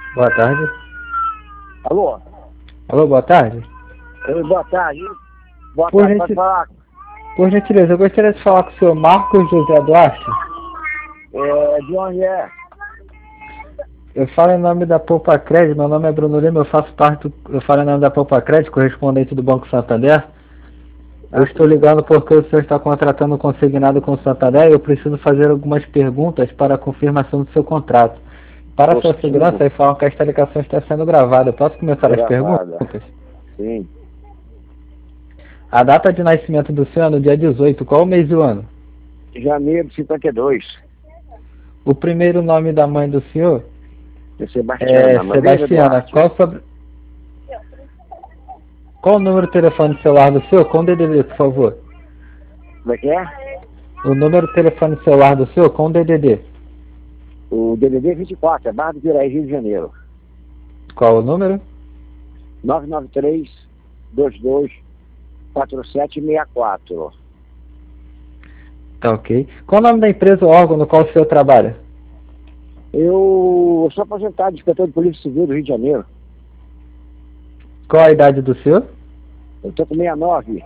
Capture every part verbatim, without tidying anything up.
Boa tarde. Alô? Alô, boa tarde. Oi, boa tarde. Boa Por tarde, pode gentil- falar. Por gentileza, eu gostaria de falar com o senhor Marcos José Duarte. É, de onde é? Eu falo em nome da Poupa Crédito, meu nome é Bruno Lima, eu faço parte, do, eu falo em nome da Poupa Crédito, correspondente do Banco Santander. Eu Ah, estou ligando porque o senhor está contratando um consignado com o Santander e eu preciso fazer algumas perguntas para a confirmação do seu contrato. Para a sua positivo, segurança, informam que esta ligação está sendo gravada. Eu posso começar as perguntas? gravada. Sim. A data de nascimento do senhor é no dia dezoito, qual o mês e o ano? Janeiro de cinquenta e dois. O primeiro nome da mãe do senhor É Sebastiana, é Madeira Sebastiana. Duarte. Qual, sobre... qual o número de telefone celular do senhor? Com D D D, por favor. Como é que é? O número de telefone celular do senhor com D D D. O D D D vinte e quatro, é Barra do Piraí, Rio de Janeiro. Qual o número? nove nove três, dois dois, quatro sete seis quatro. Tá ok. Qual o nome da empresa ou órgão no qual o senhor trabalha? Eu sou aposentado, inspetor de Polícia Civil do Rio de Janeiro. Qual a idade do senhor? Eu tô com sessenta e nove.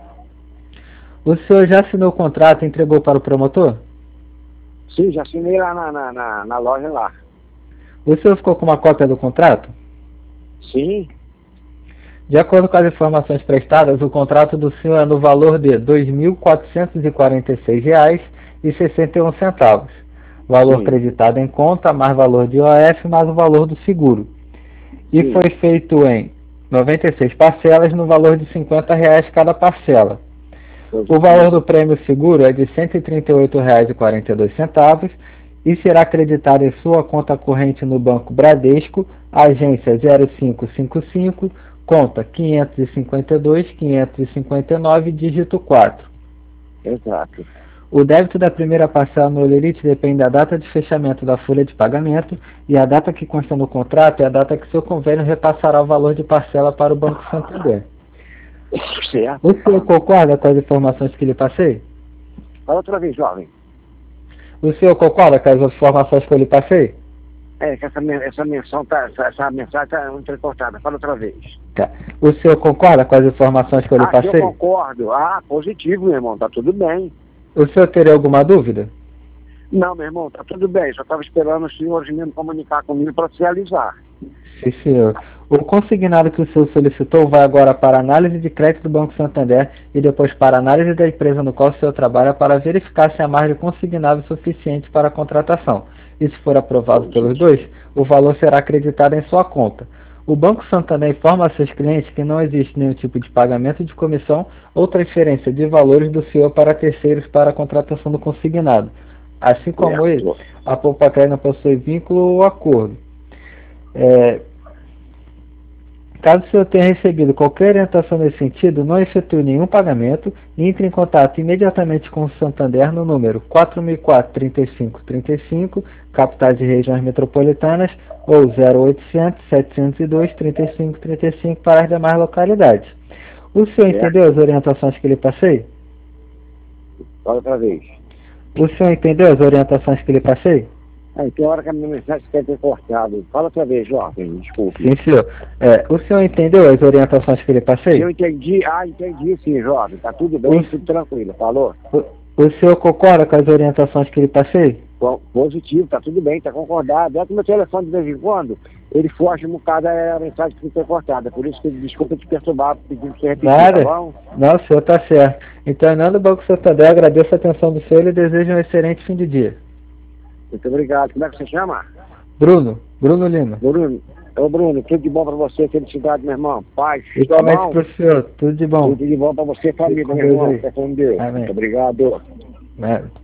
O senhor já assinou o contrato e entregou para o promotor? Sim, já assinei lá na, na, na, na loja lá. O senhor ficou com uma cópia do contrato? Sim, De acordo com as informações prestadas, o contrato do senhor é no valor de dois mil quatrocentos e quarenta e seis reais e sessenta e um centavos. Valor sim, creditado em conta, mais valor de I O F, mais o valor do seguro. E sim. foi feito em noventa e seis parcelas no valor de cinquenta reais cada parcela. O valor do prêmio seguro é de cento e trinta e oito reais e quarenta e dois centavos e será acreditado em sua conta corrente no Banco Bradesco, agência zero cinco cinco cinco, conta quinhentos e cinquenta e dois, quinhentos e cinquenta e nove, dígito quatro. Exato. O débito da primeira parcela no Olerite depende da data de fechamento da folha de pagamento e a data que consta no contrato é a data que seu convênio repassará o valor de parcela para o Banco Santander. Certo. O senhor concorda com as informações que lhe passei? Fala outra vez, jovem. O senhor concorda com as informações que eu lhe passei? É, que essa, men- essa menção tá, essa, essa mensagem tá entrecortada. Fala outra vez. Tá. O senhor concorda com as informações que eu lhe Ah, se eu passei? concordo. Ah, positivo, meu irmão. Tá tudo bem. O senhor teria alguma dúvida? Não, meu irmão, tá tudo bem. Só estava esperando os senhores me comunicar comigo para oficializar. Sim, senhor. O consignado que o senhor solicitou vai agora para a análise de crédito do Banco Santander e depois para a análise da empresa no qual o senhor trabalha para verificar se há margem consignável suficiente para a contratação. E se for aprovado pelos dois, o valor será acreditado em sua conta. O Banco Santander informa a seus clientes que não existe nenhum tipo de pagamento de comissão ou transferência de valores do senhor para terceiros para a contratação do consignado. Assim como ele, Certo. a Poupa Crédito não possui vínculo ou acordo. É, Caso o senhor tenha recebido qualquer orientação nesse sentido, não efetue nenhum pagamento e entre em contato imediatamente com o Santander no número quatro mil e quatro, trinta e cinco, trinta e cinco, capitais e regiões metropolitanas, ou zero oitocentos, setecentos e dois, trinta e cinco, trinta e cinco para as demais localidades. O senhor Certo. entendeu as orientações que lhe passei? Fala outra vez. O senhor entendeu as orientações que lhe passei? Aí tem hora que a minha mensagem quer ter cortado. Fala outra vez, jovem. Desculpe. Sim, senhor. É, o senhor entendeu as orientações que lhe passei? Eu entendi. Ah, entendi sim, jovem. Tá tudo bem, O- tudo tranquilo. Falou? O, o senhor concorda com as orientações que lhe passei? Bom, positivo, tá tudo bem, tá concordado. É que meu telefone de vez em quando, ele foge um bocado a mensagem que foi cortada. Por isso que desculpa te perturbar, pedindo pra você repetir, Nada. tá bom? Não, o senhor está certo. Então, em nome do Banco Santander, agradeço a atenção do senhor e desejo um excelente fim de dia. Muito obrigado. Como é que você chama? Bruno, Bruno Lima. Bruno. Ô Bruno, tudo de bom pra você, felicidade, meu irmão. Paz. Igualmente tá bom? para o senhor, tudo de bom. Tudo de bom pra você, família, com meu Deus irmão. aí. Fica com Deus. Amém. Muito obrigado. Né?